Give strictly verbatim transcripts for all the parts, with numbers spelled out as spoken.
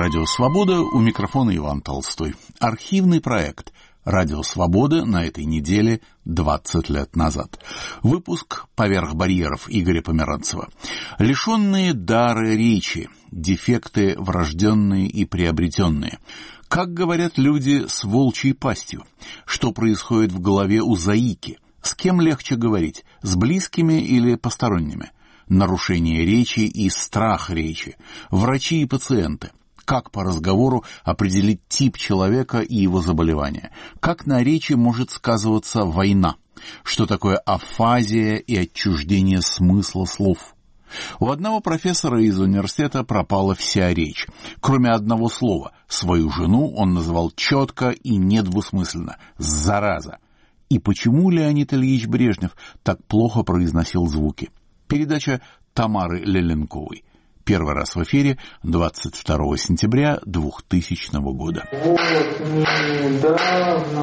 Радио Свобода, у микрофона Иван Толстой. Архивный проект Радио Свобода на этой неделе двадцать лет назад. Выпуск «Поверх барьеров» Игоря Померанцева. Лишенные дара речи, дефекты врожденные и приобретенные. Как говорят люди с волчьей пастью? Что происходит в голове у заики? С кем легче говорить, с близкими или посторонними? Нарушение речи и страх речи. Врачи и пациенты. Как по разговору определить тип человека и его заболевания? Как на речи может сказываться война? Что такое афазия и отчуждение смысла слов? У одного профессора из университета пропала вся речь. Кроме одного слова. Свою жену он называл четко и недвусмысленно «зараза». И почему Леонид Ильич Брежнев так плохо произносил звуки? Передача Тамары Леленковой. Первый раз в эфире двадцать второго сентября двухтысячного года. Вот недавно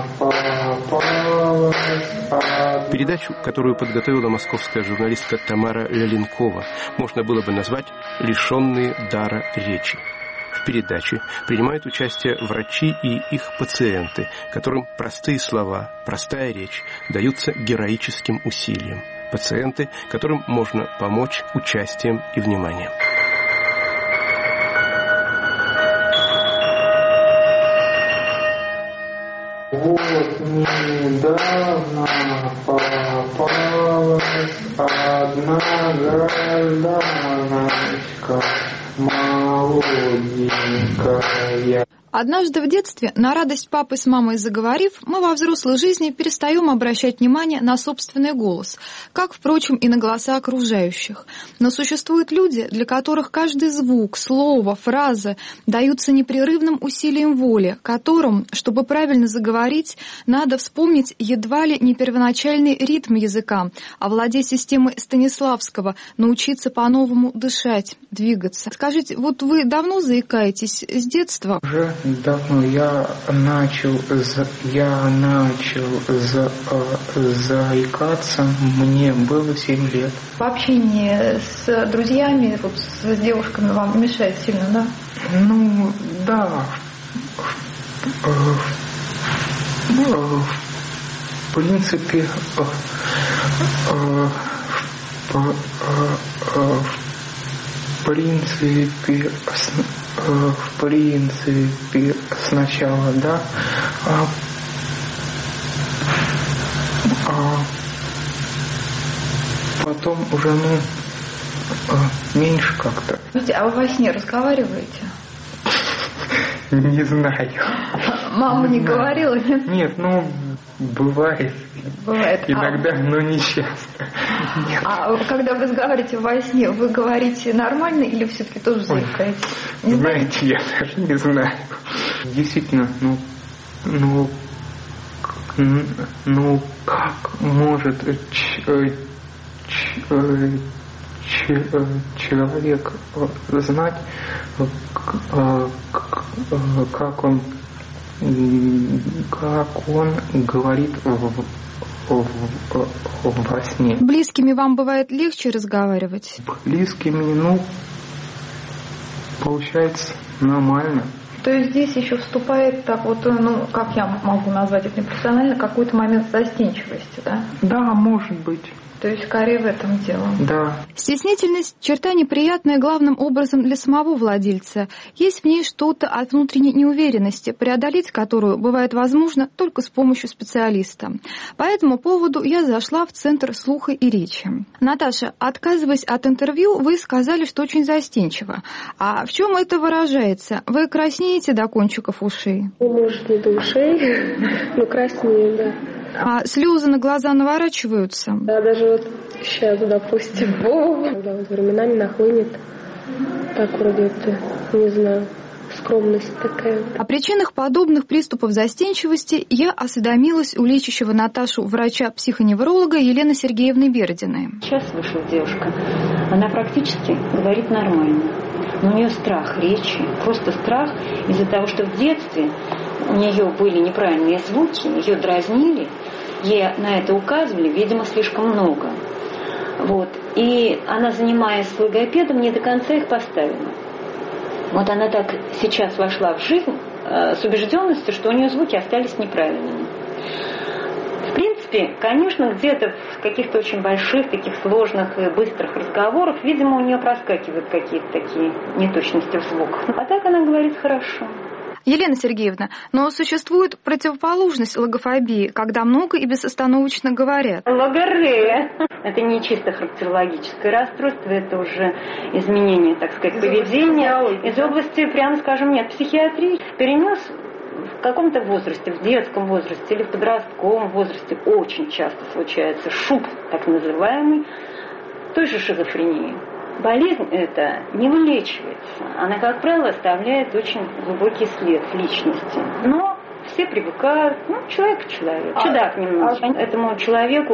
попалась... Передачу, которую подготовила московская журналистка Тамара Леленкова, можно было бы назвать «Лишенные дара речи». В передаче принимают участие врачи и их пациенты, которым простые слова, простая речь даются героическим усилием. Пациенты, которым можно помочь участием и вниманием. Вот недавно попалась одна гражданочка молоденькая. Однажды в детстве, на радость папы с мамой заговорив, мы во взрослой жизни перестаем обращать внимание на собственный голос, как, впрочем, и на голоса окружающих. Но существуют люди, для которых каждый звук, слово, фраза даются непрерывным усилием воли, которым, чтобы правильно заговорить, надо вспомнить едва ли не первоначальный ритм языка, овладеть системой Станиславского, научиться по-новому дышать, двигаться. Скажите, вот вы давно заикаетесь с детства? Уже давно я начал, я начал за, заикаться, мне было семь лет. В общении с друзьями, вот, с девушками вам мешает сильно, да? Ну, да. В принципе, в принципе, в принципе, сначала, да, а, а потом уже, ну, меньше как-то. А вы во сне разговариваете? Не знаю. Мама не говорила, нет? Нет, ну, бывает. Бывает. Иногда, а... но не часто. Нет. А когда вы разговариваете во сне, вы говорите нормально или все-таки тоже заикаетесь? Не знаете, я даже не знаю. Действительно, ну, ну, ну как может ч, ч, ч, человек знать, как он, как он говорит в во сне. Близкими вам бывает легче разговаривать? Близкими, ну, получается нормально. То есть здесь еще вступает так вот, ну, как я могу назвать это непрофессионально, какой-то момент застенчивости, да? Да, может быть. То есть скорее в этом дело. Да. Стеснительность – черта неприятная главным образом для самого владельца. Есть в ней что-то от внутренней неуверенности, преодолеть которую бывает возможно только с помощью специалиста. По этому поводу я зашла в Центр слуха и речи. Наташа, отказываясь от интервью, вы сказали, что очень застенчиво. А в чем это выражается? Вы краснеете до кончиков ушей? Может, не до ушей, но краснею, да. А слезы на глаза наворачиваются? Да, даже вот сейчас, допустим, когда вот временами нахлынет, так вроде это, не знаю, скромность такая. О причинах подобных приступов застенчивости я осведомилась у лечащего Наташу врача-психоневролога Елены Сергеевны Бердиной. Сейчас вышла девушка, она практически говорит нормально, но у нее страх речи, просто страх из-за того, что в детстве у нее были неправильные звуки, ее дразнили, ей на это указывали, видимо, слишком много. Вот. И она, занимаясь с логопедом, не до конца их поставила. Вот она так сейчас вошла в жизнь э, с убежденностью, что у нее звуки остались неправильными. В принципе, конечно, где-то в каких-то очень больших, таких сложных и быстрых разговорах, видимо, у нее проскакивают какие-то такие неточности в звуках. А так она говорит хорошо. Елена Сергеевна, но существует противоположность логофобии, когда много и безостановочно говорят. Логорея. Это не чисто характерологическое расстройство, это уже изменение, так сказать, из поведения. Области, из области, прямо скажем, нет, психиатрии. Перенес в каком-то возрасте, в детском возрасте или в подростковом возрасте очень часто случается шуб, так называемый, той же шизофрении. Болезнь эта не вылечивается. Она, как правило, оставляет очень глубокий след в личности. Но все привыкают, ну, человек к человеку. Чудак немножко. А... Этому человеку,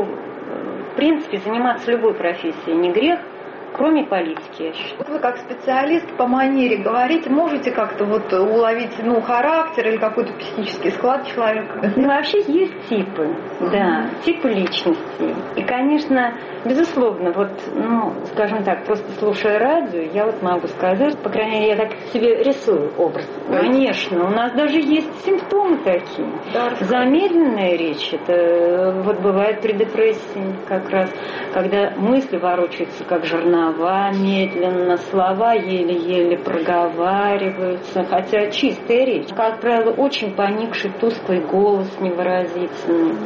в принципе, заниматься любой профессией не грех, кроме политики, я считаю. Вы как специалист по манере говорить, можете как-то вот уловить, ну, характер или какой-то психический склад человека? Ну, вообще есть типы, да, типы личностей. И, конечно, безусловно, вот, ну, скажем так, просто слушая радио, я вот могу сказать, по крайней мере, я так себе рисую образ. Конечно, у нас даже есть симптомы такие. Да, замедленная речь, это вот бывает при депрессии как раз, когда мысли ворочаются как жернова, медленно, слова еле-еле проговариваются, хотя чистая речь. Как правило, очень поникший, тусклый голос невыразительный.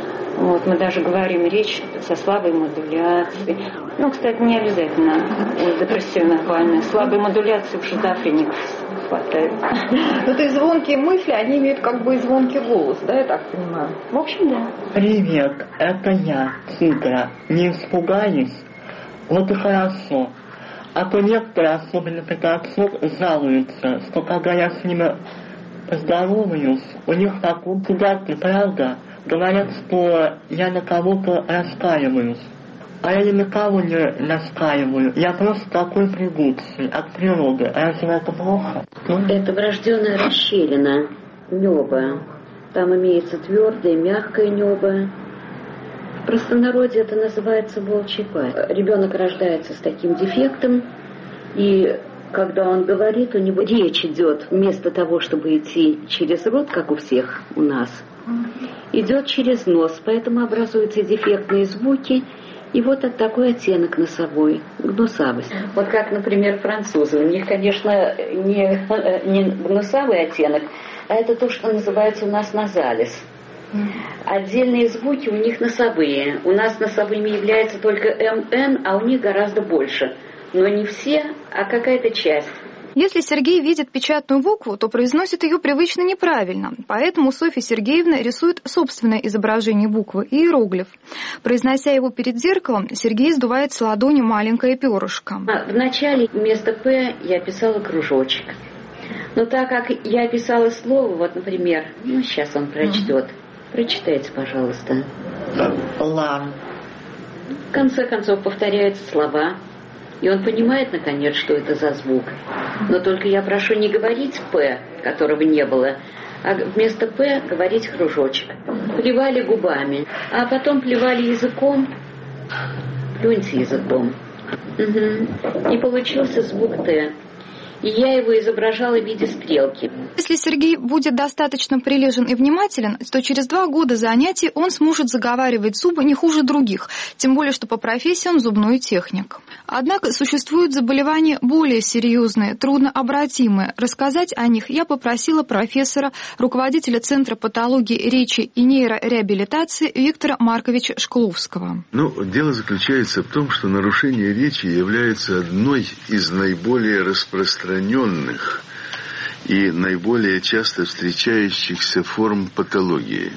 Вот, мы даже говорим речь со слабой модуляцией. Ну, кстати, не обязательно у депрессивных больных. Слабой модуляции у шизофреников хватает. Ну, то есть звонкие мысли, они имеют как бы и звонкий голос, да, я так понимаю? В общем, да. Привет, это я, Тигра. Не испугались? Вот и хорошо. А то некоторые, особенно пятачок, жалуются, что когда я с ними поздороваюсь, у них так вот гадки, правда? Говорят, что я на кого-то раскаиваюсь. А я ни на кого не раскаиваю. Я просто такой пригубший от природы. Разве это плохо? Это врожденная расщелина неба. Там имеется твердое, мягкое небо. В простонародье это называется волчий пасть. Ребенок рождается с таким дефектом, и когда он говорит, у него речь идет вместо того, чтобы идти через рот, как у всех у нас, идет через нос, поэтому образуются дефектные звуки, и вот от такой оттенок носовой, гнусавость. Вот как, например, французы, у них, конечно, не, не гнусавый оттенок, а это то, что называется у нас назалис. Отдельные звуки у них носовые. У нас носовыми является только эм эн, а у них гораздо больше. Но не все, а какая-то часть. Если Сергей видит печатную букву, то произносит ее привычно неправильно. Поэтому Софья Сергеевна рисует собственное изображение буквы, иероглиф. Произнося его перед зеркалом, Сергей сдувает с ладони маленькое перышко. Вначале вместо «п» я писала кружочек. Но так как я писала слово, вот, например, ну, сейчас он прочтет. Прочитайте, пожалуйста. Ла. В конце концов повторяются слова. И он понимает, наконец, что это за звук. Но только я прошу не говорить «п», которого не было, а вместо «п» говорить кружочек. Плевали губами, а потом плевали языком. Плюньте языком. Угу. И получился звук «т». И я его изображала в виде стрелки. Если Сергей будет достаточно прилежен и внимателен, то через два года занятий он сможет заговаривать зубы не хуже других, тем более, что по профессии он зубной техник. Однако существуют заболевания более серьезные, труднообратимые. Рассказать о них я попросила профессора, руководителя Центра патологии речи и нейрореабилитации Виктора Марковича Шкловского. Ну, дело заключается в том, что нарушение речи является одной из наиболее распространенных распространенных и наиболее часто встречающихся форм патологии.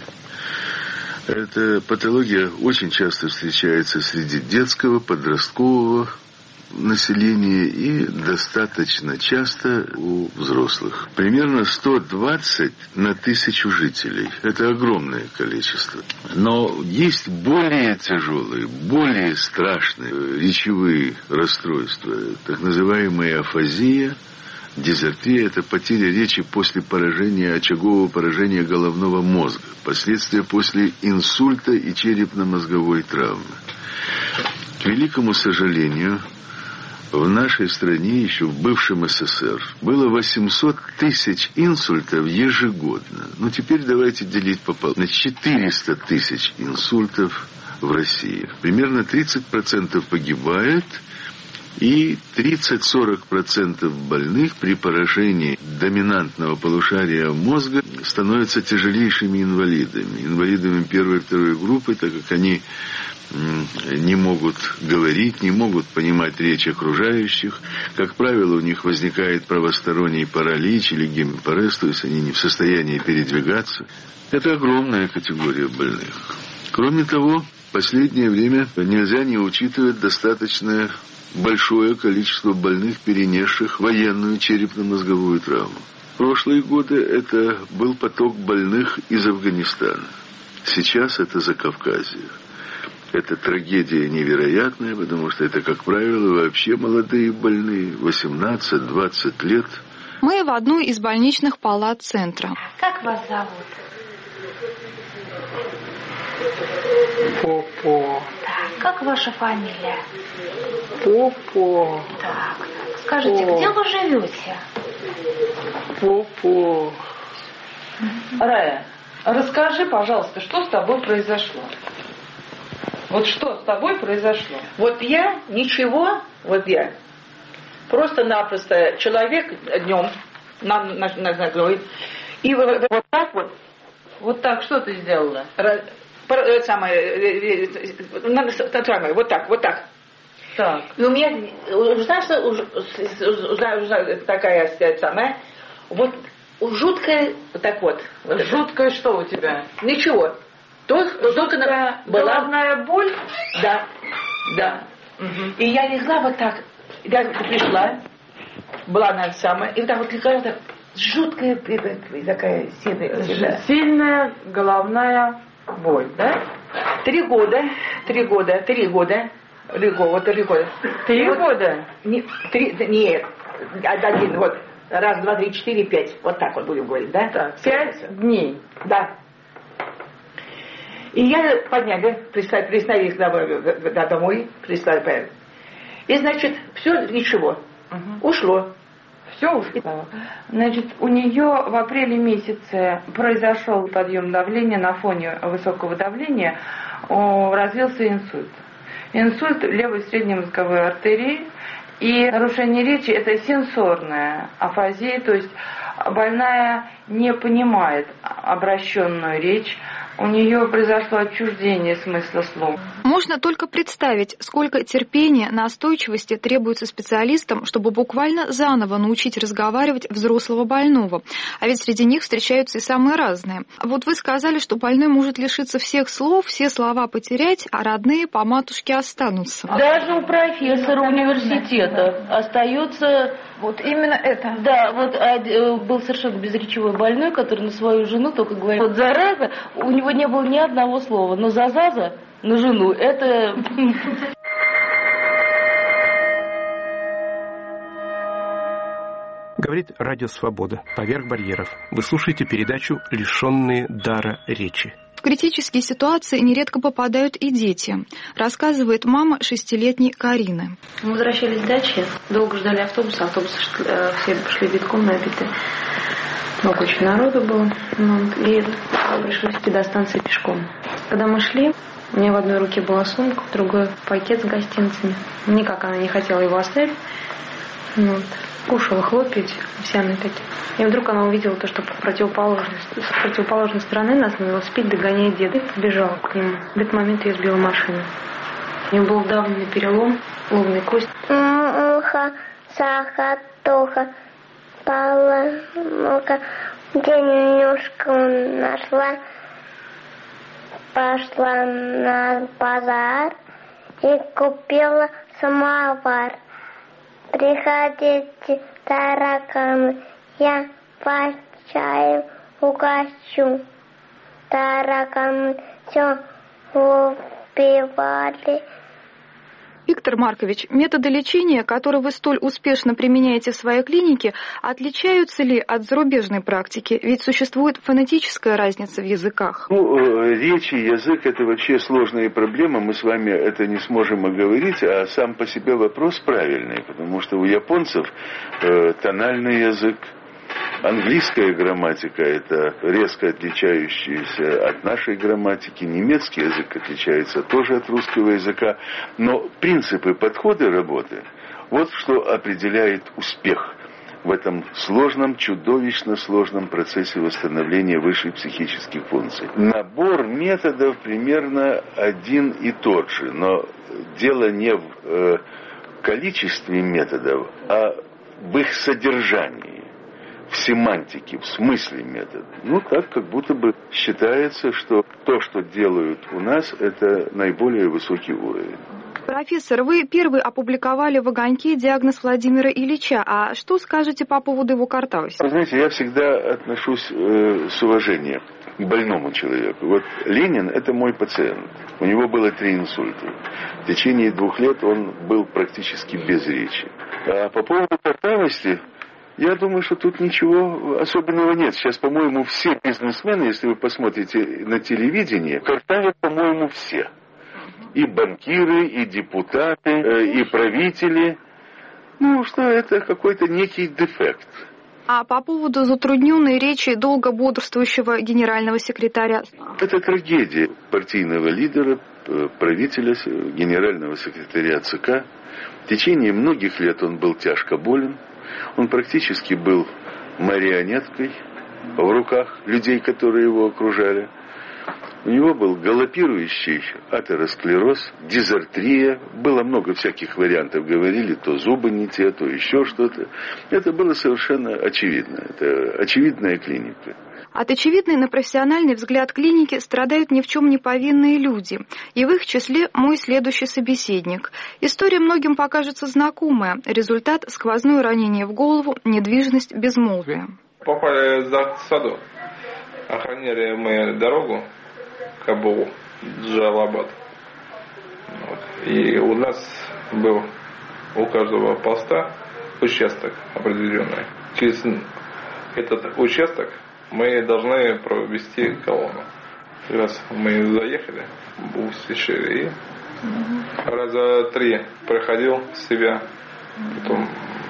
Эта патология очень часто встречается среди детского, подросткового населения и достаточно часто у взрослых. Примерно сто двадцать на тысячу жителей. Это огромное количество. Но есть более тяжелые, более страшные речевые расстройства, так называемая афазия, дизартрия. Это потеря речи после поражения, очагового поражения головного мозга, последствия после инсульта и черепно-мозговой травмы. К великому сожалению, в нашей стране, еще в бывшем СССР, было восемьсот тысяч инсультов ежегодно. Ну, теперь давайте делить пополам. На четыреста тысяч инсультов в России. Примерно тридцать процентов погибает, и тридцать-сорок процентов больных при поражении доминантного полушария мозга становятся тяжелейшими инвалидами. Инвалидами первой и второй группы, так как они не могут говорить, не могут понимать речь окружающих. Как правило, у них возникает правосторонний паралич или гемипарез, то есть они не в состоянии передвигаться. Это огромная категория больных. Кроме того, в последнее время нельзя не учитывать достаточно большое количество больных, перенесших военную черепно-мозговую травму. В прошлые годы это был поток больных из Афганистана. Сейчас это Закавказье. Это трагедия невероятная, потому что это, как правило, вообще молодые больные, восемнадцать-двадцать лет. Мы в одну из больничных палат центра. Как вас зовут? Попо. Так, как ваша фамилия? Попо. Так, скажите, По. где вы живете? Попо. Рая, расскажи, пожалуйста, что с тобой произошло? Вот что с тобой произошло? Вот я ничего, вот я просто-напросто человек днем на, на, на, на голове, и вот, вот так вот. Вот так, что ты сделала? Раз, самое, самое, вот так, вот так. Так. И у меня, знаешь, что уже, уже такая самая, вот жуткая, вот так вот. вот жуткая это. Что у тебя? Ничего. Только, только была головная боль? Да, да. Угу. И я легла вот так, я пришла, была она самая, и вот так вот легла, так, жуткая такая сильная. Сильная головная боль, да? Три года, три года, три года, три года, три года. Три вот, года? Не, три, нет, один, вот, раз, два, три, четыре, пять, вот так вот будем говорить, да? Так, пять дней. Да. И я подняли, прислали, прислали их домой, домой прислали. И, значит, все, ничего, угу. ушло. Все ушло. Значит, у нее в апреле месяце произошел подъем давления на фоне высокого давления, развился инсульт. Инсульт левой средней мозговой артерии. И нарушение речи – это сенсорная афазия, то есть больная не понимает обращенную речь, у нее произошло отчуждение смысла слов. Можно только представить, сколько терпения, настойчивости требуется специалистам, чтобы буквально заново научить разговаривать взрослого больного. А ведь среди них встречаются и самые разные. Вот вы сказали, что больной может лишиться всех слов, все слова потерять, а родные по матушке останутся. Даже у профессора университета остается... Вот именно это. Да, вот был совершенно безречевой больной, который на свою жену только говорил, вот зараза, у него не было ни одного слова, но зазаза на жену, это... Говорит Радио Свобода. Поверх барьеров. Вы слушаете передачу «Лишенные дара речи». В критические ситуации нередко попадают и дети, рассказывает мама шестилетней Карины. Мы возвращались с дачи, долго ждали автобуса, автобусы все шли битком набиты. Много очень народу было, и пришлось идти до станции пешком. Когда мы шли, у меня в одной руке была сумка, в другой пакет с гостинцами. Никак она не хотела его оставить. Вот. Кушала хлопья овсяные такие. И вдруг она увидела то, что по противоположной, с противоположной стороны нас на велосипеде догоняет дед, и побежала к нему. В этот момент ее сбила машина. У него был давленный перелом, лобной кости. Муха, сахатуха, пала-муха, денежку нашла, пошла на базар и купила самовар. Приходите, тараканы, я вас чаем угощу. Тараканы все убивали. Виктор Маркович, методы лечения, которые вы столь успешно применяете в своей клинике, отличаются ли от зарубежной практики? Ведь существует фонетическая разница в языках. Ну, речь и язык – это вообще сложная проблема. Мы с вами это не сможем оговорить, а сам по себе вопрос правильный, потому что у японцев э, тональный язык, английская грамматика – это резко отличающаяся от нашей грамматики. Немецкий язык отличается тоже от русского языка. Но принципы подхода работы – вот что определяет успех в этом сложном, чудовищно сложном процессе восстановления высших психических функций. Набор методов примерно один и тот же, но дело не в э, количестве методов, а в их содержании, в семантике, в смысле метода. Ну, так как будто бы считается, что то, что делают у нас, это наиболее высокий уровень. Профессор, вы первый опубликовали в «Огоньке» диагноз Владимира Ильича. А что скажете по поводу его картавости? Вы знаете, я всегда отношусь э, с уважением к больному человеку. Вот Ленин – это мой пациент. У него было три инсульта. В течение двух лет он был практически без речи. А по поводу картавости, я думаю, что тут ничего особенного нет. Сейчас, по-моему, все бизнесмены, если вы посмотрите на телевидение, картавят, по-моему, все. И банкиры, и депутаты, и правители. Ну, что это какой-то некий дефект. А по поводу затрудненной речи долго бодрствующего генерального секретаря? Это трагедия партийного лидера, правителя, генерального секретаря ЦК. В течение многих лет он был тяжко болен. Он практически был марионеткой в руках людей, которые его окружали. У него был галопирующий атеросклероз, дизартрия. Было много всяких вариантов. Говорили, то зубы не те, то еще что-то. Это было совершенно очевидно. Это очевидная клиника. От очевидной на профессиональный взгляд клиники страдают ни в чем не повинные люди. И в их числе мой следующий собеседник. История многим покажется знакомая. Результат – сквозное ранение в голову, недвижность, безмолвие. Попали за саду. Охраняли мы дорогу Кабул, Джалабад. Вот. И у нас был у каждого поста участок определенный. Через этот участок мы должны провести колонну. Раз мы заехали, услышали, и раза три проходил себя, потом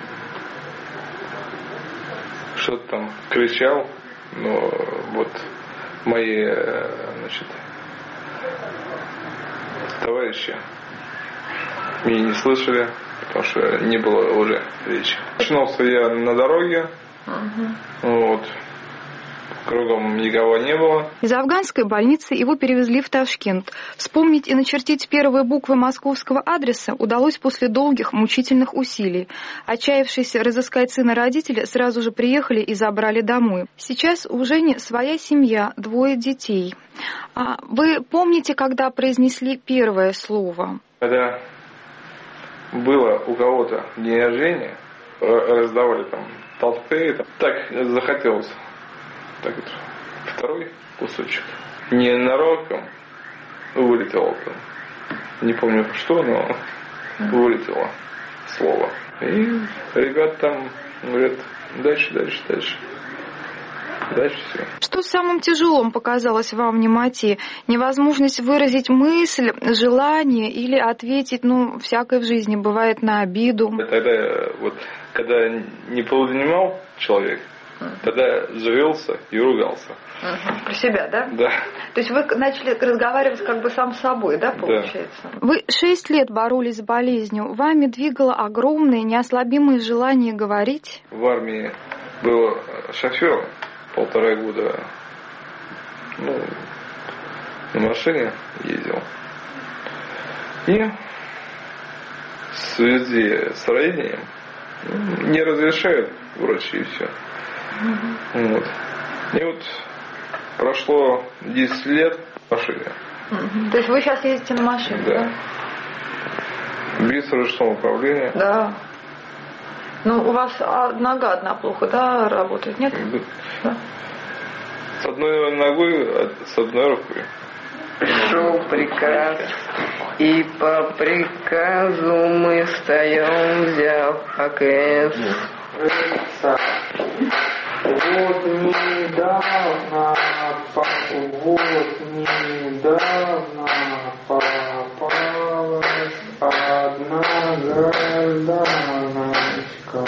что-то там кричал, но вот мои, значит, товарищи меня не слышали, потому что не было уже речи. Очнулся я на дороге, uh-huh. вот, кругом никого не было. Из афганской больницы его перевезли в Ташкент. Вспомнить и начертить первые буквы московского адреса удалось после долгих мучительных усилий. Отчаявшиеся разыскать сына родители сразу же приехали и забрали домой. Сейчас у Жени своя семья, двое детей. А вы помните, когда произнесли первое слово? Когда было у кого-то день рождения, раздавали там толпы, так захотелось. Так вот, второй кусочек. Ненароком вылетело там. Не помню что, но вылетело слово. И ребята там говорят, дальше, дальше, дальше. Дальше все. Что самым тяжелым показалось вам в немоте? Невозможность выразить мысль, желание или ответить, ну, всякое в жизни бывает, на обиду. Тогда вот, когда не понимал человек, тогда завелся и ругался. Угу. Про себя, да? Да. То есть вы начали разговаривать как бы сам с собой, да, получается? Да. Вы шесть лет боролись с болезнью. Вами двигало огромное, неослабимое желание говорить? В армии был шофер полтора года. Ну, на машине ездил. И в связи с ранением не разрешают врачи и все. Mm-hmm. Вот. И вот прошло десять лет в машине. Mm-hmm. То есть вы сейчас ездите на машине? Да. да? Без ручного управления. Да. Ну, у вас нога одна плохо, да, работает, нет? Да. да. С одной ногой, с одной рукой. Шел прекрасно. И по приказу мы встаем, взяв АКС. Вот недавно, вот недавно попалась одна гражданочка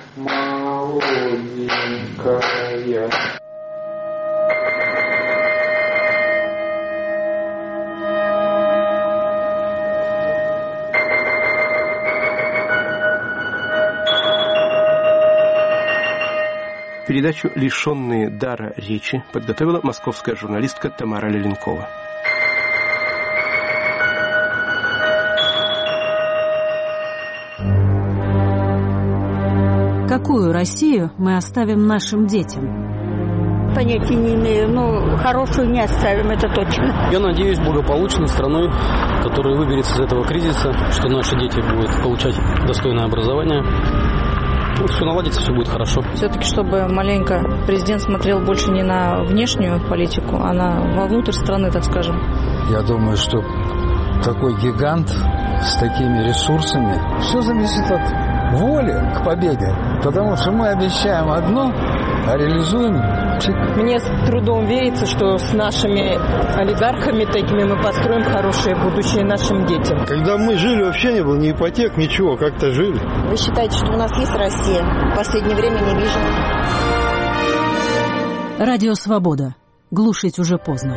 молоденькая. Передачу «Лишенные дара речи» подготовила московская журналистка Тамара Леленкова. Какую Россию мы оставим нашим детям? Понятия не имею, но хорошую не оставим, это точно. Я надеюсь, благополучной страной, которая выберется из этого кризиса, что наши дети будут получать достойное образование. Ну, все наладится, все будет хорошо. Все-таки, чтобы маленько президент смотрел больше не на внешнюю политику, а на вовнутрь страны, так скажем. Я думаю, что такой гигант с такими ресурсами, все зависит от воли к победе. Потому что мы обещаем одно, а реализуем. Мне с трудом верится, что с нашими олигархами такими мы построим хорошее будущее нашим детям. Когда мы жили, вообще не было ни ипотек, ничего, как-то жили. Вы считаете, что у нас есть Россия? В последнее время не вижу. Радио «Свобода». Глушить уже поздно.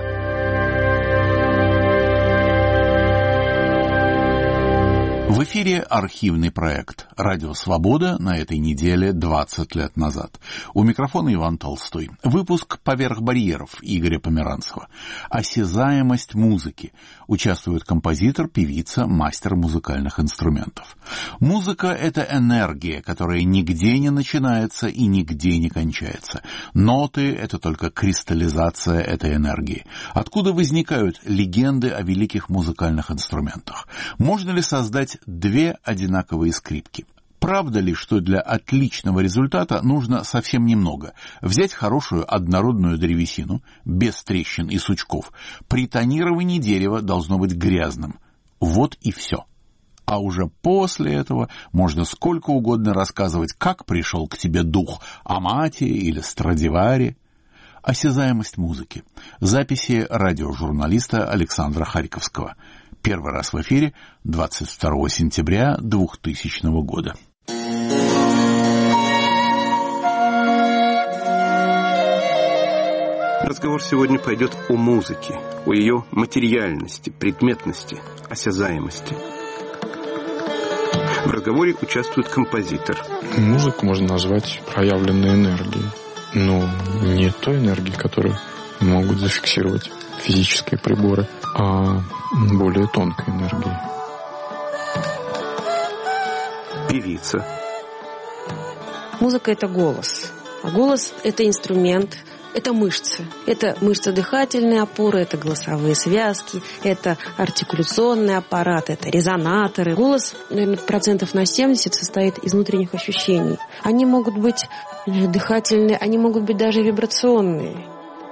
В эфире архивный проект «Радио Свобода» на этой неделе двадцать лет назад. У микрофона Иван Толстой. Выпуск «Поверх барьеров» Игоря Померанцева. Осязаемость музыки. Участвует композитор, певица, мастер музыкальных инструментов. Музыка — это энергия, которая нигде не начинается и нигде не кончается. Ноты — это только кристаллизация этой энергии. Откуда возникают легенды о великих музыкальных инструментах? Можно ли создать две одинаковые скрипки? Правда ли, что для отличного результата нужно совсем немного? Взять хорошую однородную древесину, без трещин и сучков. При тонировании дерева должно быть грязным. Вот и все. А уже после этого можно сколько угодно рассказывать, как пришел к тебе дух Амати или Страдивари. Осязаемость музыки. Записи радиожурналиста Александра Харьковского. Первый раз в эфире двадцать второго сентября двухтысячного года. Разговор сегодня пойдет о музыке, о ее материальности, предметности, осязаемости. В разговоре участвует композитор. Музыку можно назвать проявленной энергией, но не той энергией, которую могут зафиксировать физические приборы, а более тонкой энергией. Певица. Музыка — это голос. А голос — это инструмент, это мышцы. Это мышцы дыхательной опоры, это голосовые связки, это артикуляционный аппарат, это резонаторы. Голос, наверное, процентов на семьдесят состоит из внутренних ощущений. Они могут быть дыхательные, они могут быть даже вибрационные.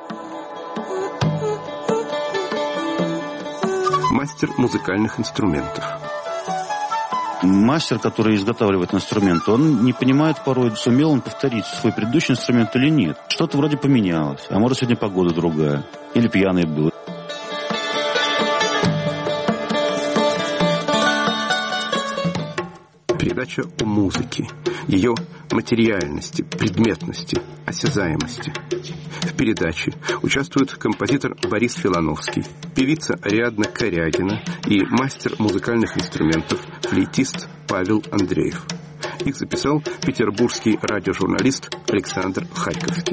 Мастер музыкальных инструментов. Мастер, который изготавливает инструмент, он не понимает порой, сумел он повторить свой предыдущий инструмент или нет. Что-то вроде поменялось, а может сегодня погода другая, или пьяный был. Передача о музыке, ее материальности, предметности, осязаемости. В передаче участвуют композитор Борис Филановский, певица Ариадна Корягина и мастер музыкальных инструментов, флейтист Павел Андреев. Их записал петербургский радиожурналист Александр Харьковский.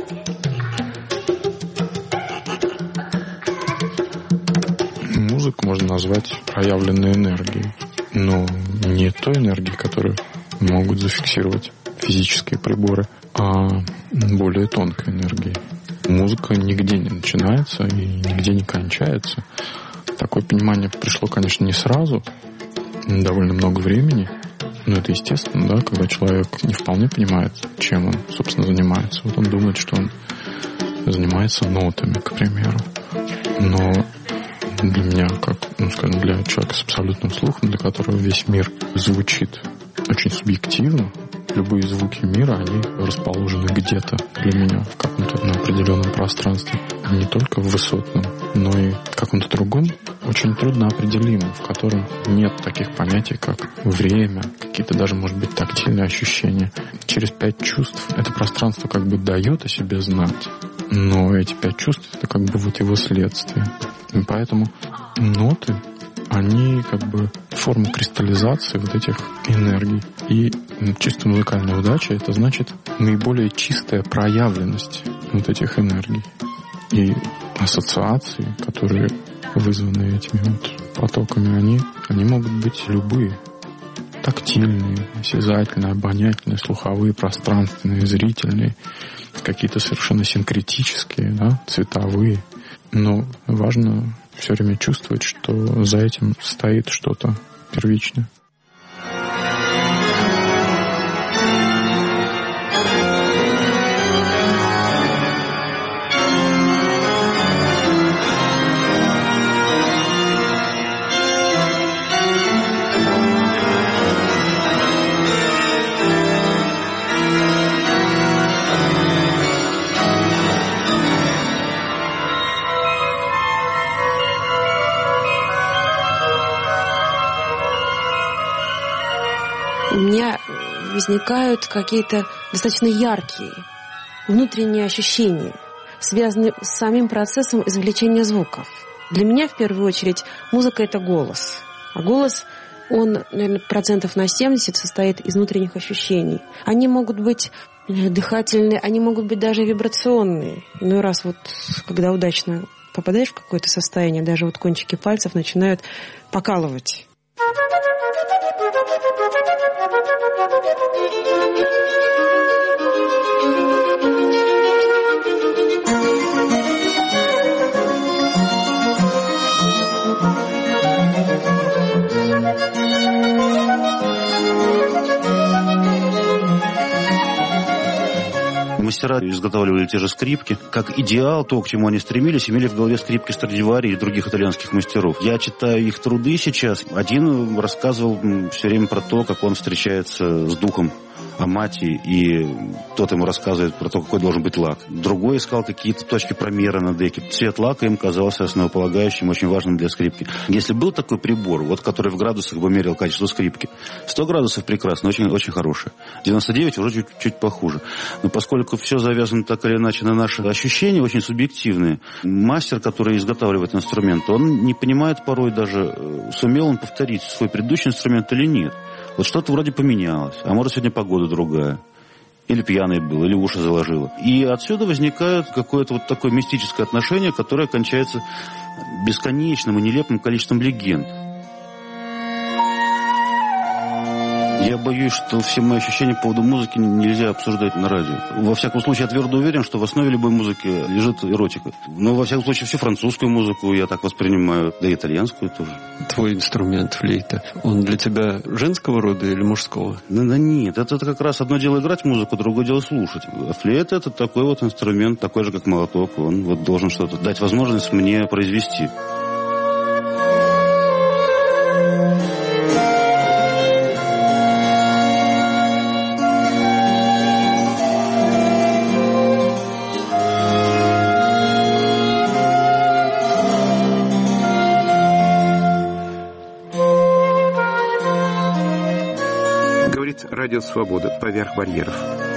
Музыку можно назвать проявленной энергией, но не той энергией, которую могут зафиксировать физические приборы, а более тонкой энергией. Музыка нигде не начинается и нигде не кончается. Такое понимание пришло, конечно, не сразу, довольно много времени, но это естественно, да, когда человек не вполне понимает, чем он, собственно, занимается. Вот он думает, что он занимается нотами, к примеру. Но для меня, как, ну, скажем, для человека с абсолютным слухом, для которого весь мир звучит очень субъективно, любые звуки мира, они расположены где-то для меня в каком-то ну, определенном пространстве, не только в высотном, но и в каком-то другом, очень трудно определимом, в котором нет таких понятий, как время, какие-то даже, может быть, тактильные ощущения. Через пять чувств это пространство как бы дает о себе знать, но эти пять чувств — это как бы вот его следствие. И поэтому ноты, они как бы форма кристаллизации вот этих энергий. И чисто музыкальная удача — это значит наиболее чистая проявленность вот этих энергий. И ассоциации, которые вызваны этими вот потоками, они, они могут быть любые. Тактильные, осязательные, обонятельные, слуховые, пространственные, зрительные, какие-то совершенно синкретические, да, цветовые. Но важно все время чувствовать, что за этим стоит что-то первичное. У меня возникают какие-то достаточно яркие внутренние ощущения, связанные с самим процессом извлечения звуков. Для меня, в первую очередь, музыка — это голос. А голос, он, наверное, процентов на семьдесят состоит из внутренних ощущений. Они могут быть дыхательные, они могут быть даже вибрационные. Иной раз, вот, когда удачно попадаешь в какое-то состояние, даже вот кончики пальцев начинают покалывать. Мастера изготавливали те же скрипки. Как идеал, то, к чему они стремились, имели в голове скрипки Страдивари и других итальянских мастеров. Я читаю их труды сейчас. Один рассказывал все время про то, как он встречается с духом Амати, и тот ему рассказывает про то, какой должен быть лак. Другой искал какие-то точки промера на деке. Цвет лака им казался основополагающим, очень важным для скрипки. Если был такой прибор, вот который в градусах бы мерил качество скрипки, сто градусов прекрасно, очень, очень хорошее. девяносто девять уже чуть, чуть похуже. Но поскольку все завязано так или иначе на наши ощущения, очень субъективные, мастер, который изготавливает инструмент, он не понимает порой даже, сумел он повторить свой предыдущий инструмент или нет. Вот что-то вроде поменялось, а может сегодня погода другая. Или пьяный был, или уши заложило. И отсюда возникает какое-то вот такое мистическое отношение, которое кончается бесконечным и нелепым количеством легенд. Я боюсь, что все мои ощущения по поводу музыки нельзя обсуждать на радио. Во всяком случае, я твердо уверен, что в основе любой музыки лежит эротика. Но, во всяком случае, всю французскую музыку я так воспринимаю, да и итальянскую тоже. Твой инструмент, флейта, он для тебя женского рода или мужского? Да, да нет, это как раз одно дело играть музыку, другое дело слушать. А флейта — это такой вот инструмент, такой же, как молоток. Он вот должен что-то дать возможность мне произвести. Радио «Свобода» поверх барьеров.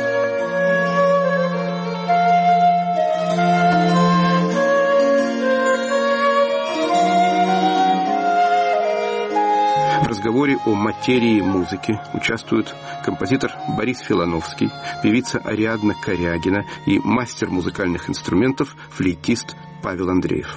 В разговоре о материи музыки участвуют композитор Борис Филоновский, певица Ариадна Корягина и мастер музыкальных инструментов, флейтист Павел Андреев.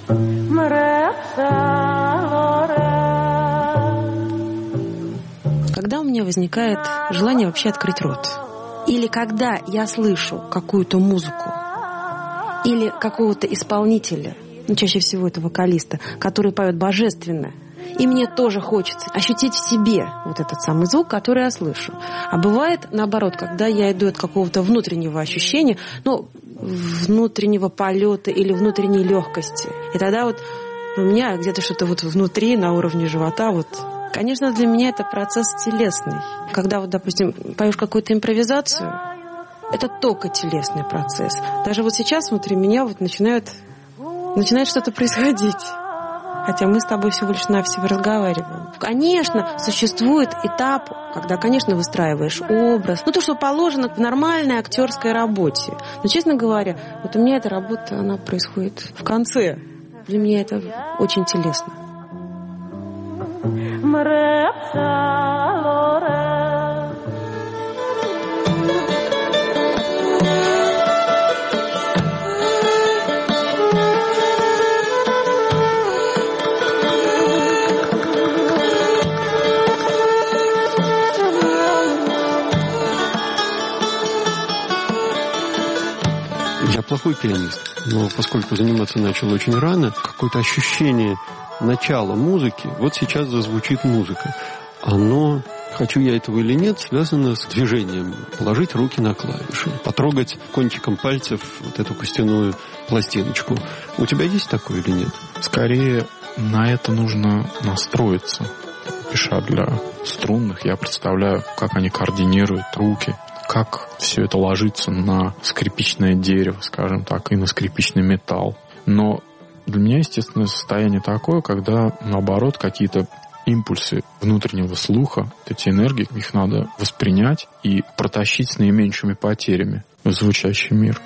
Когда у меня возникает желание вообще открыть рот, или когда я слышу какую-то музыку, или какого-то исполнителя, ну, чаще всего это вокалиста, который поет божественно, и мне тоже хочется ощутить в себе вот этот самый звук, который я слышу. А бывает наоборот, когда я иду от какого-то внутреннего ощущения, ну, внутреннего полета или внутренней легкости. И тогда вот у меня где-то что-то вот внутри, на уровне живота, вот. Конечно, для меня это процесс телесный. Когда вот, допустим, поешь какую-то импровизацию, это только телесный процесс. Даже вот сейчас внутри меня вот начинает, начинает что-то происходить. Хотя мы с тобой всего лишь навсего разговариваем. Конечно, существует этап, когда, конечно, выстраиваешь образ. Ну, то, что положено в нормальной актерской работе. Но, честно говоря, вот у меня эта работа, она происходит в конце. Для меня это очень телесно. Я плохой пианист, но поскольку заниматься начал очень рано, какое-то ощущение начала музыки, вот сейчас зазвучит музыка, оно, хочу я этого или нет, связано с движением. Положить руки на клавиши, потрогать кончиком пальцев вот эту костяную пластиночку. У тебя есть такое или нет? Скорее, на это нужно настроиться. Пиша для струнных, я представляю, как они координируют руки, как все это ложится на скрипичное дерево, скажем так, и на скрипичный металл. Но для меня естественное состояние такое, когда, наоборот, какие-то импульсы внутреннего слуха, эти энергии, их надо воспринять и протащить с наименьшими потерями в звучащий мир.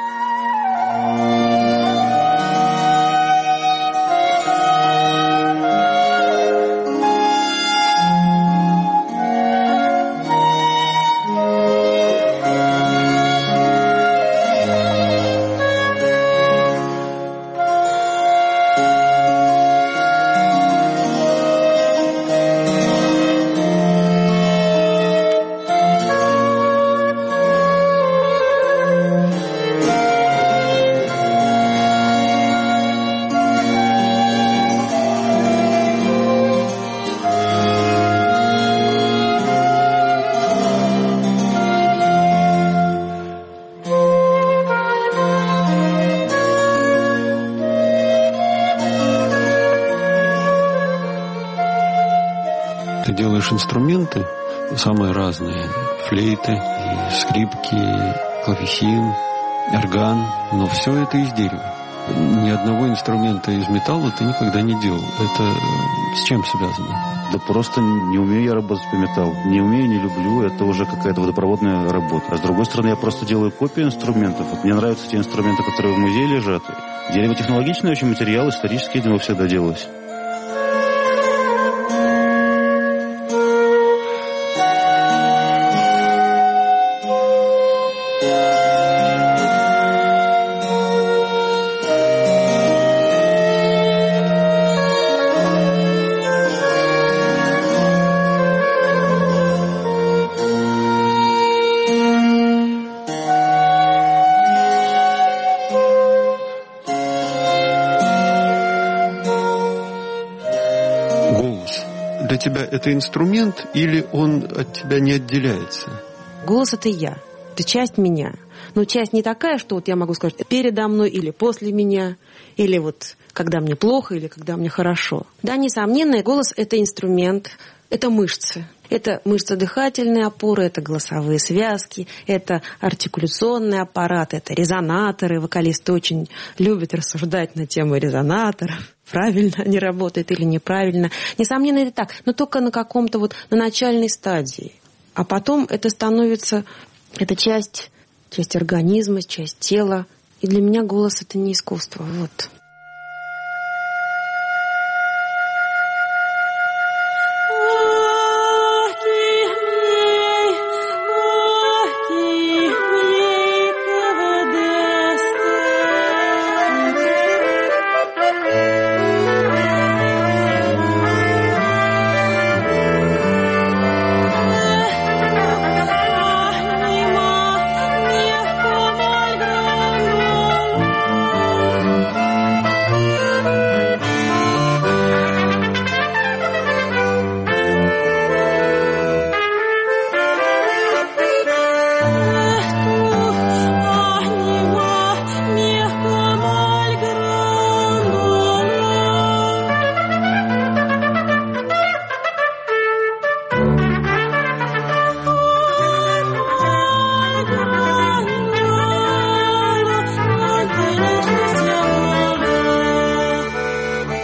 Инструменты самые разные. Флейты, скрипки, клавесин, орган. Но все это из дерева. Ни одного инструмента из металла ты никогда не делал. Это с чем связано? Да просто не умею я работать по металлу. Не умею, не люблю. Это уже какая-то водопроводная работа. А с другой стороны, я просто делаю копии инструментов. Вот мне нравятся те инструменты, которые в музее лежат. Дерево технологичный очень материал, исторически этим всегда делалось. Тебя это инструмент или он от тебя не отделяется? Голос — это я, это часть меня. Но часть не такая, что вот я могу сказать передо мной или после меня, или вот когда мне плохо, или когда мне хорошо. Да, несомненно, голос — это инструмент, это мышцы. Это мышцы дыхательной опоры, это голосовые связки, это артикуляционный аппарат, это резонаторы. Вокалисты очень любят рассуждать на тему резонаторов. Правильно они работают или неправильно. Несомненно, это так, но только на каком-то вот на начальной стадии. А потом это становится, это часть, часть организма, часть тела. И для меня голос — это не искусство. Вот.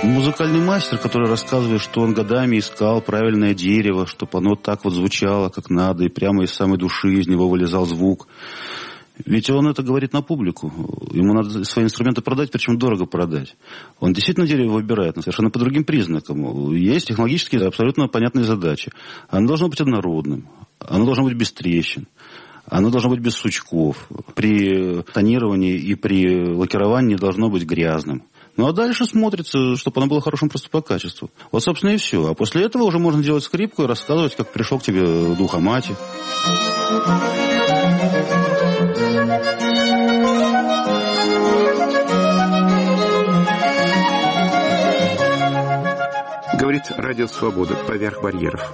Музыкальный мастер, который рассказывает, что он годами искал правильное дерево, чтобы оно так вот звучало, как надо, и прямо из самой души из него вылезал звук. Ведь он это говорит на публику. Ему надо свои инструменты продать, причем дорого продать. Он действительно дерево выбирает совершенно по другим признакам. Есть технологически абсолютно понятные задачи. Оно должно быть однородным, оно должно быть без трещин, оно должно быть без сучков. При тонировании и при лакировании должно быть грязным. Ну, а дальше смотрится, чтобы оно было хорошим просто по качеству. Вот, собственно, и все. А после этого уже можно делать скрипку и рассказывать, как пришел к тебе дух Амати. Говорит Радио Свобода «Поверх барьеров».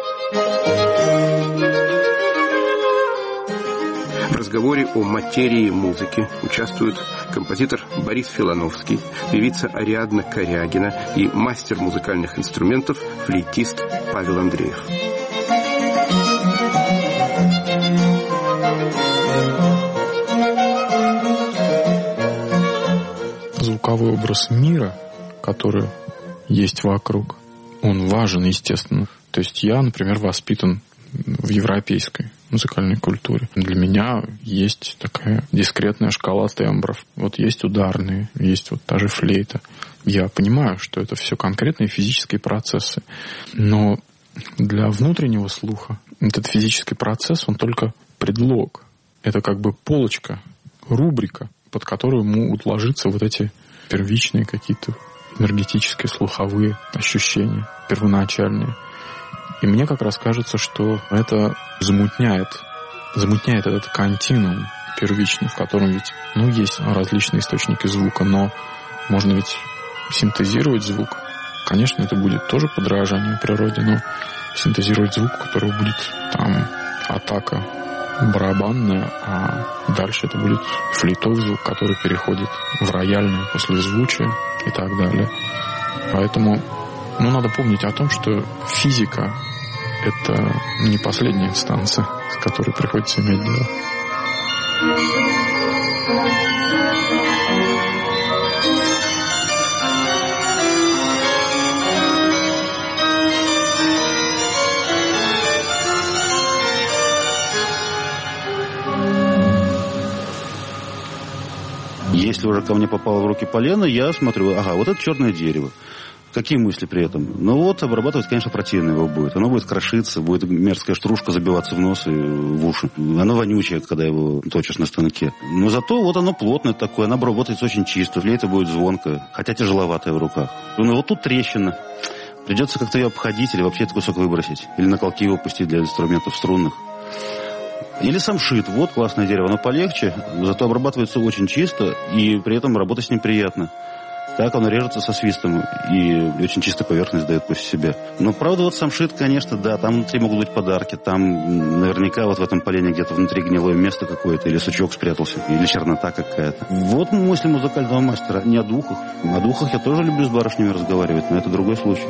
В разговоре о материи музыки участвуют композитор Борис Филоновский, певица Ариадна Корягина и мастер музыкальных инструментов, флейтист Павел Андреев. Звуковой образ мира, который есть вокруг, он важен, естественно. То есть я, например, воспитан в европейской музыкальной культуре. Для меня есть такая дискретная шкала тембров. Вот есть ударные, есть вот та же флейта. Я понимаю, что это все конкретные физические процессы. Но для внутреннего слуха этот физический процесс, он только предлог. Это как бы полочка, рубрика, под которую могут ложиться вот эти первичные какие-то энергетические слуховые ощущения, первоначальные. И мне как раз кажется, что это замутняет, замутняет этот континуум первичный, в котором ведь, ну, есть различные источники звука, но можно ведь синтезировать звук. Конечно, это будет тоже подражание природе, но синтезировать звук, у которого будет там атака барабанная, а дальше это будет флейтовый звук, который переходит в рояльное послезвучие и так далее. Поэтому, ну, надо помнить о том, что физика — это не последняя инстанция, с которой приходится иметь дело. Если уже ко мне попало в руки полено, я смотрю, ага, вот это черное дерево. Какие мысли при этом? Ну вот, обрабатывать, конечно, противно его будет. Оно будет крошиться, будет мерзкая стружка забиваться в нос и в уши. Оно вонючее, когда его точишь на станке. Но зато вот оно плотное такое, оно обработается очень чисто. Флейта будет звонкая, хотя тяжеловатая в руках. Ну вот тут трещина. Придется как-то ее обходить или вообще этот кусок выбросить. Или на колки его пустить для инструментов струнных. Или самшит. Вот классное дерево, оно полегче, зато обрабатывается очень чисто, и при этом работать с ним приятно. Так оно режется со свистом, и очень чистая поверхность дает после себя. Но, правда, вот самшит, конечно, да, там внутри могут быть подарки, там наверняка вот в этом полене где-то внутри гнилое место какое-то, или сучок спрятался, или чернота какая-то. Вот мысли музыкального мастера, не о духах. О духах я тоже люблю с барышнями разговаривать, но это другой случай.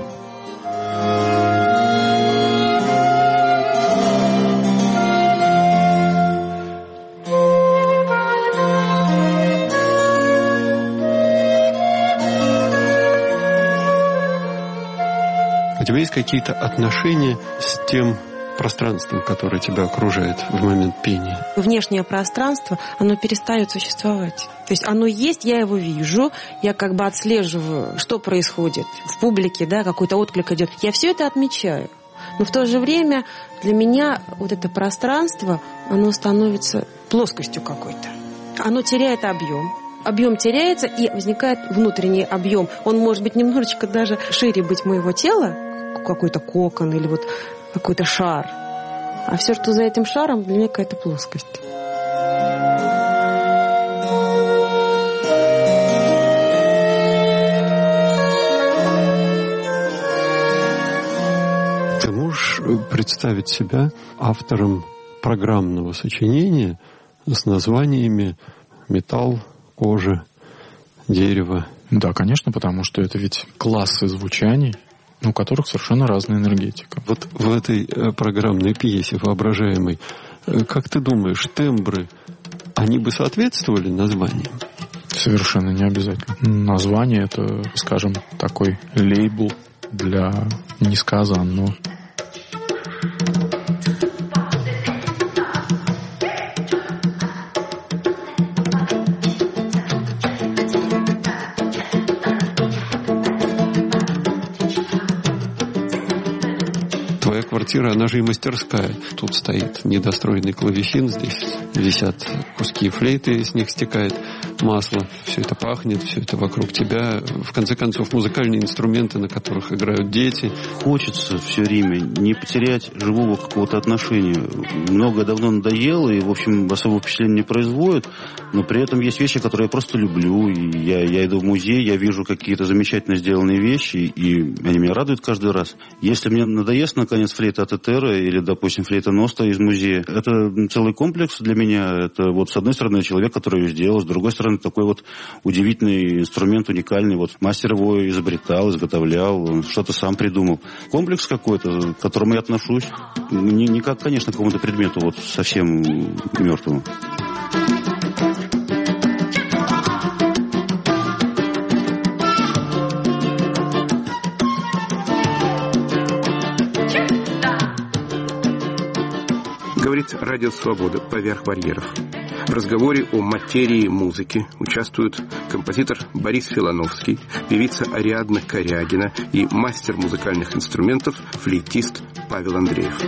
У тебя есть какие-то отношения с тем пространством, которое тебя окружает в момент пения? Внешнее пространство, оно перестает существовать. То есть оно есть, я его вижу, я как бы отслеживаю, что происходит в публике, да, какой-то отклик идет. Я все это отмечаю. Но в то же время для меня вот это пространство, оно становится плоскостью какой-то. Оно теряет объем. Объем теряется, и возникает внутренний объем. Он может быть немножечко даже шире быть моего тела, какой-то кокон или вот какой-то шар. А все, что за этим шаром, для меня какая-то плоскость. Ты можешь представить себя автором программного сочинения с названиями «Металл», «Кожа», «Дерево»? Да, конечно, потому что это ведь классы звучаний, у которых совершенно разная энергетика. Вот в этой программной пьесе воображаемой, как ты думаешь, тембры, они бы соответствовали названиям? Совершенно не обязательно. Название — это, скажем, такой лейбл для не сказа, но... Квартира, она же и мастерская. Тут стоит недостроенный клавесин, здесь висят куски флейты, с них стекает масло. Все это пахнет, все это вокруг тебя. В конце концов, музыкальные инструменты, на которых играют дети. Хочется все время не потерять живого какого-то отношения. Многое давно надоело и, в общем, особого впечатления не производит, но при этом есть вещи, которые я просто люблю. И я, я иду в музей, я вижу какие-то замечательно сделанные вещи, и они меня радуют каждый раз. Если мне надоест, наконец, флейта от Этера или, допустим, флейта Носта из музея, это целый комплекс для меня. Это вот, с одной стороны, человек, который ее сделал, с другой стороны, такой вот удивительный инструмент, уникальный. Вот мастер его изобретал, изготовлял, что-то сам придумал. Комплекс какой-то, к которому я отношусь не, не как, конечно, к какому-то предмету вот совсем мертвому. Говорит «Радио Свобода» поверх барьеров. В разговоре о материи музыки участвуют композитор Борис Филоновский, певица Ариадна Корягина и мастер музыкальных инструментов, флейтист Павел Андреев.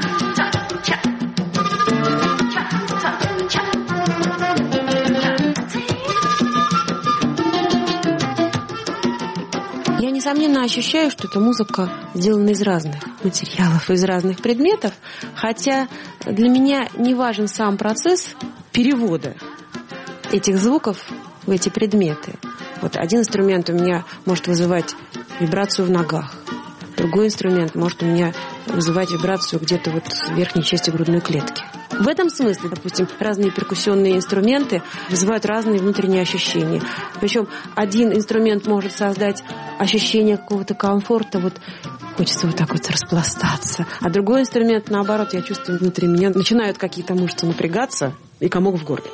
Я, несомненно, ощущаю, что эта музыка сделана из разных материалов, из разных предметов, хотя для меня не важен сам процесс перевода этих звуков в эти предметы. Вот один инструмент у меня может вызывать вибрацию в ногах, другой инструмент может у меня вызывать вибрацию где-то вот в верхней части грудной клетки. В этом смысле, допустим, разные перкуссионные инструменты вызывают разные внутренние ощущения. Причем один инструмент может создать ощущение какого-то комфорта, вот хочется вот так вот распластаться. А другой инструмент, наоборот, я чувствую внутри меня, начинают какие-то мышцы напрягаться и комок в горле.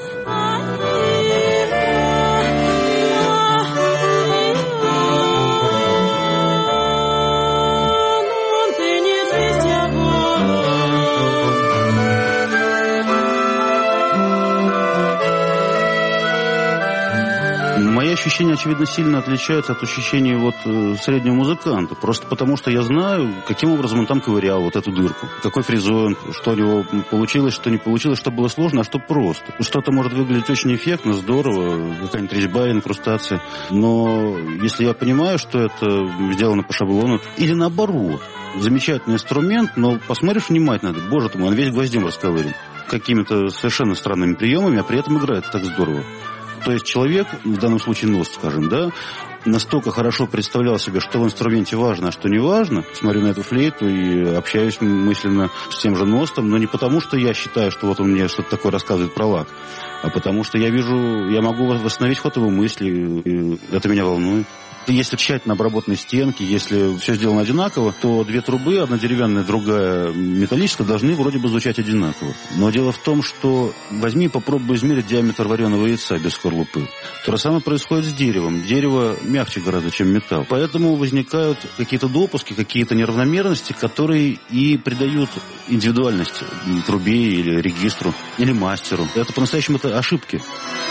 Мои ощущения, очевидно, сильно отличаются от ощущений вот среднего музыканта. Просто потому, что я знаю, каким образом он там ковырял вот эту дырку. Какой фризон, что у него получилось, что не получилось, что было сложно, а что просто. Что-то может выглядеть очень эффектно, здорово, какая-нибудь резьба, инкрустация. Но если я понимаю, что это сделано по шаблону, или наоборот, замечательный инструмент, но посмотришь внимательно, боже ты мой, он весь гвоздем расковырен. Какими-то совершенно странными приемами, а при этом играет так здорово. То есть человек, в данном случае нос, скажем, да, настолько хорошо представлял себе, что в инструменте важно, а что не важно. Смотрю на эту флейту и общаюсь мысленно с тем же Ностом, но не потому, что я считаю, что вот он мне что-то такое рассказывает про лак, а потому что я вижу, я могу восстановить ход его мысли, и это меня волнует. Если тщательно обработаны стенки, если все сделано одинаково, то две трубы, одна деревянная, другая металлическая, должны вроде бы звучать одинаково. Но дело в том, что возьми и попробуй измерить диаметр вареного яйца без скорлупы. То же самое происходит с деревом. Дерево мягче гораздо, чем металл. Поэтому возникают какие-то допуски, какие-то неравномерности, которые и придают индивидуальность трубе или регистру, или мастеру. Это по-настоящему это ошибки.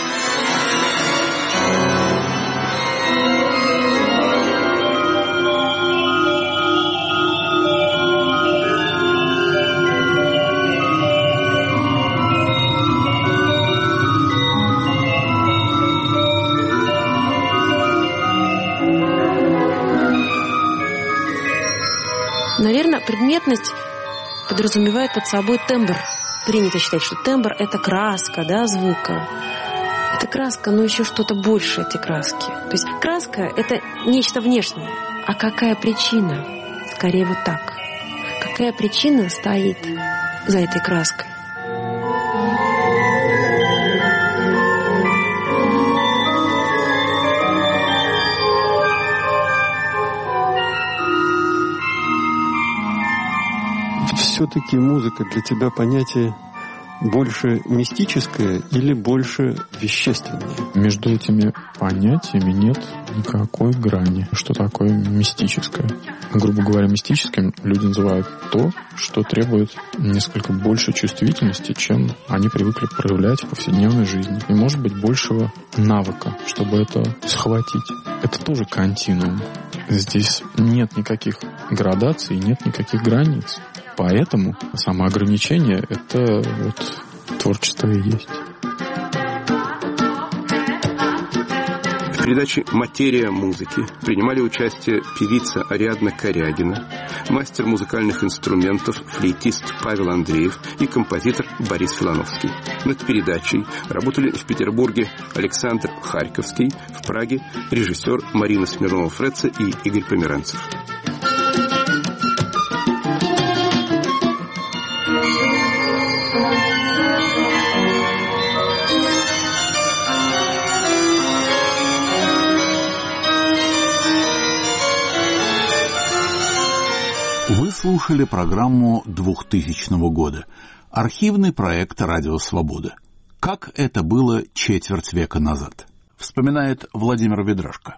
Наверное, предметность подразумевает под собой тембр. Принято считать, что тембр — это краска, да, звука. Это краска, но еще что-то больше этой краски. То есть краска — это нечто внешнее. А какая причина? Скорее вот так. Какая причина стоит за этой краской? Все-таки музыка для тебя понятие больше мистическое или больше вещественное? Между этими понятиями нет никакой грани. Что такое мистическое? Грубо говоря, мистическим люди называют то, что требует несколько больше чувствительности, чем они привыкли проявлять в повседневной жизни. И, может быть, большего навыка, чтобы это схватить. Это тоже континуум. Здесь нет никаких градаций, нет никаких границ. Поэтому самоограничение — это вот творчество и есть. В передаче «Материя музыки» принимали участие певица Ариадна Корягина, мастер музыкальных инструментов, флейтист Павел Андреев и композитор Борис Филоновский. Над передачей работали в Петербурге Александр Харьковский, в Праге режиссер Марина Смирнова-Фреца и Игорь Померанцев. Вы слушали программу двухтысячного года. Архивный проект «Радио Свобода». Как это было четверть века назад? Вспоминает Владимир Ведрашко.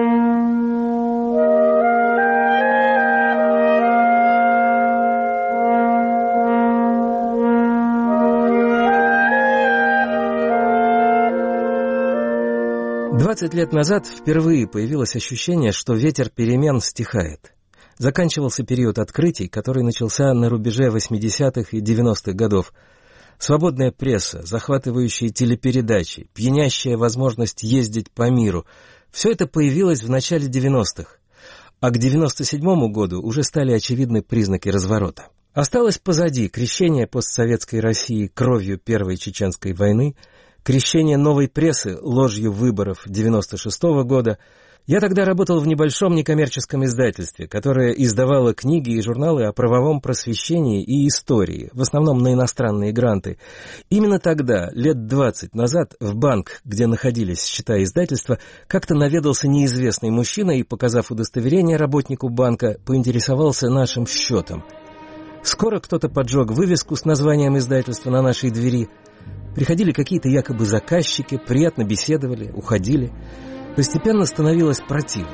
Двадцать лет назад впервые появилось ощущение, что ветер перемен стихает. Заканчивался период открытий, который начался на рубеже восьмидесятых и девяностых годов. Свободная пресса, захватывающие телепередачи, пьянящая возможность ездить по миру — все это появилось в начале девяностых. А к девяносто седьмому году уже стали очевидны признаки разворота. Осталось позади крещение постсоветской России кровью Первой Чеченской войны, крещение новой прессы ложью выборов девяносто шестого года. Я тогда работал в небольшом некоммерческом издательстве, которое издавало книги и журналы о правовом просвещении и истории, в основном на иностранные гранты. Именно тогда, лет двадцать назад, в банк, где находились счета издательства, как-то наведался неизвестный мужчина и, показав удостоверение работнику банка, поинтересовался нашим счетом. Скоро кто-то поджег вывеску с названием издательства на нашей двери. Приходили какие-то якобы заказчики, приятно беседовали, уходили. Постепенно становилось противно.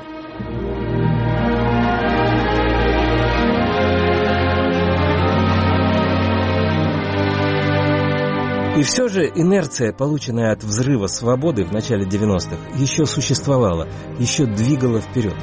И все же инерция, полученная от взрыва свободы в начале девяностых, еще существовала, еще двигала вперед.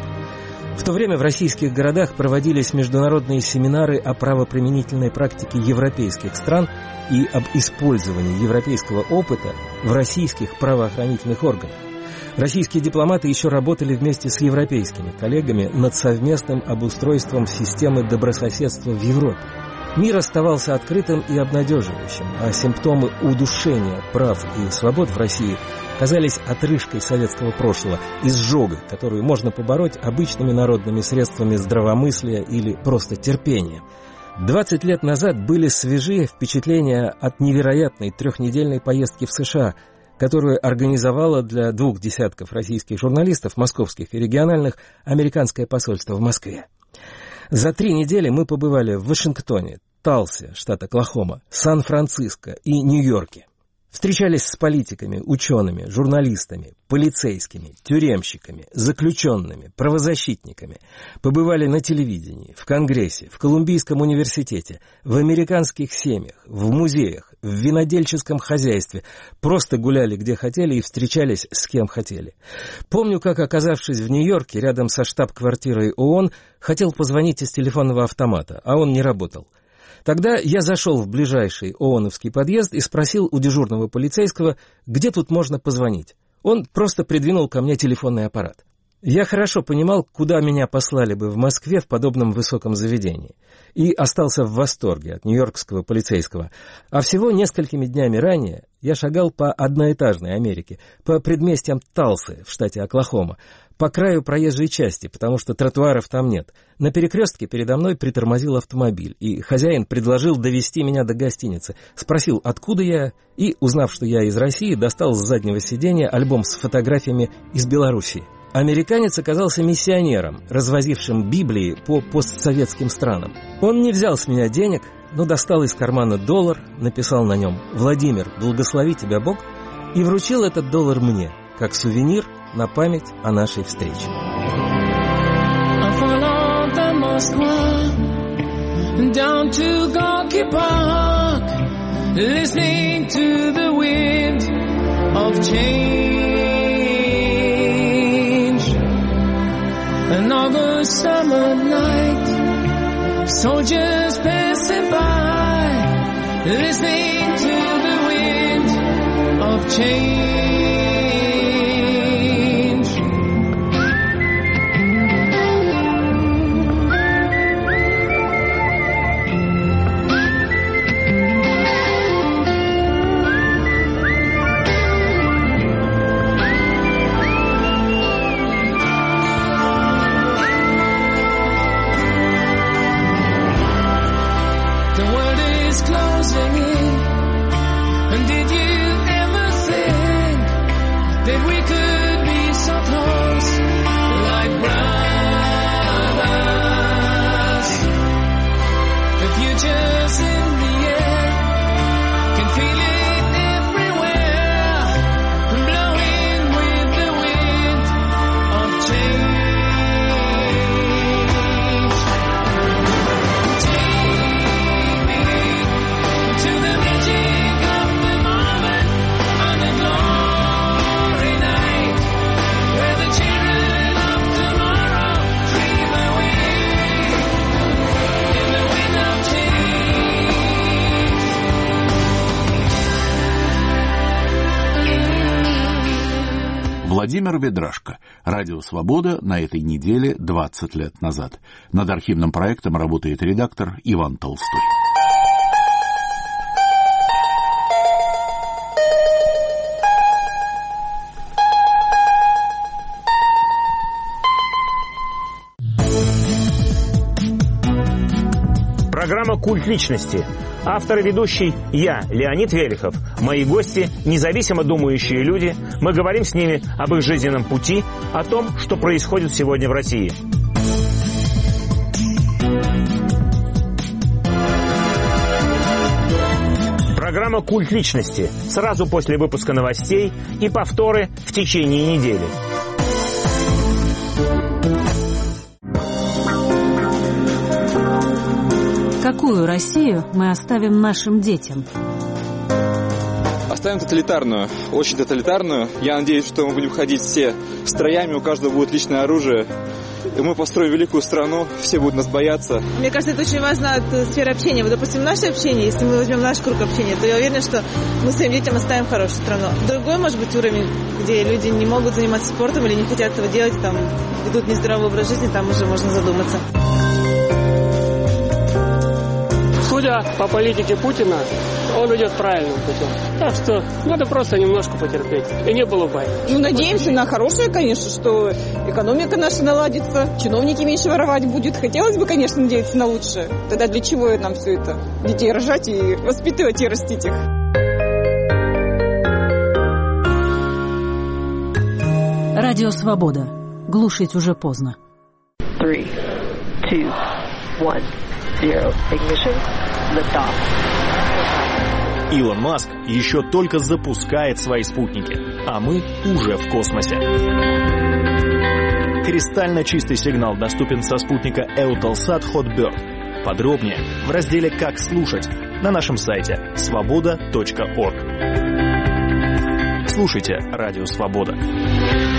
В то время в российских городах проводились международные семинары о правоприменительной практике европейских стран и об использовании европейского опыта в российских правоохранительных органах. Российские дипломаты еще работали вместе с европейскими коллегами над совместным обустройством системы добрососедства в Европе. Мир оставался открытым и обнадеживающим, а симптомы удушения прав и свобод в России казались отрыжкой советского прошлого, изжогой, которую можно побороть обычными народными средствами здравомыслия или просто терпения. Двадцать лет назад были свежие впечатления от невероятной трехнедельной поездки в США, которую организовало для двух десятков российских журналистов, московских и региональных, американское посольство в Москве. За три недели мы побывали в Вашингтоне, Талсе, штат Оклахома, Сан-Франциско и Нью-Йорке. Встречались с политиками, учеными, журналистами, полицейскими, тюремщиками, заключенными, правозащитниками. Побывали на телевидении, в Конгрессе, в Колумбийском университете, в американских семьях, в музеях, в винодельческом хозяйстве. Просто гуляли где хотели и встречались с кем хотели. Помню, как, оказавшись в Нью-Йорке, рядом со штаб-квартирой ООН, хотел позвонить из телефонного автомата, а он не работал. Тогда я зашел в ближайший ООНовский подъезд и спросил у дежурного полицейского, где тут можно позвонить. Он просто придвинул ко мне телефонный аппарат. Я хорошо понимал, куда меня послали бы в Москве в подобном высоком заведении, и остался в восторге от нью-йоркского полицейского. А всего несколькими днями ранее я шагал по одноэтажной Америке, по предместьям Талсы в штате Оклахома, по краю проезжей части, потому что тротуаров там нет. На перекрестке передо мной притормозил автомобиль, и хозяин предложил довезти меня до гостиницы. Спросил, откуда я, и, узнав, что я из России, достал с заднего сиденья альбом с фотографиями из Белоруссии. Американец оказался миссионером, развозившим Библии по постсоветским странам. Он не взял с меня денег, но достал из кармана доллар, написал на нем «Владимир, благослови тебя Бог» и вручил этот доллар мне, как сувенир на память о нашей встрече. Down to Gorky Park, listening to the wind of change. An August summer night, soldiers passing by, listening to the wind of change. Владимир Ведрашко. Радио «Свобода» на этой неделе двадцать лет назад. Над архивным проектом работает редактор Иван Толстой. Программа «Культ личности». Автор и ведущий я, Леонид Велихов. Мои гости – независимо думающие люди. Мы говорим с ними об их жизненном пути, о том, что происходит сегодня в России. Программа «Культ личности» сразу после выпуска новостей и повторы в течение недели. Какую Россию мы оставим нашим детям? Оставим тоталитарную, очень тоталитарную. Я надеюсь, что мы будем ходить все строями, у каждого будет личное оружие. И мы построим великую страну, все будут нас бояться. Мне кажется, это очень важно от сферы общения. Вот, допустим, наше общение, если мы возьмем наш круг общения, то я уверена, что мы своим детям оставим хорошую страну. Другой, может быть, уровень, где люди не могут заниматься спортом или не хотят этого делать, там ведут нездоровый образ жизни, там уже можно задуматься. Судя по политике Путина, он идет правильным путем. Так что надо просто немножко потерпеть. И не было бай. Ну, надеемся на хорошее, конечно, что экономика наша наладится, чиновники меньше воровать будут. Хотелось бы, конечно, надеяться на лучшее. Тогда для чего нам все это? Детей рожать и воспитывать и растить их. Радио «Свобода». Глушить уже поздно. Three, two, one, zero. Ignition. Liftoff. Илон Маск еще только запускает свои спутники, а мы уже в космосе. Кристально чистый сигнал доступен со спутника Eutelsat Hotbird. Подробнее в разделе «Как слушать» на нашем сайте свобода точка орг. Слушайте «Радио Свобода».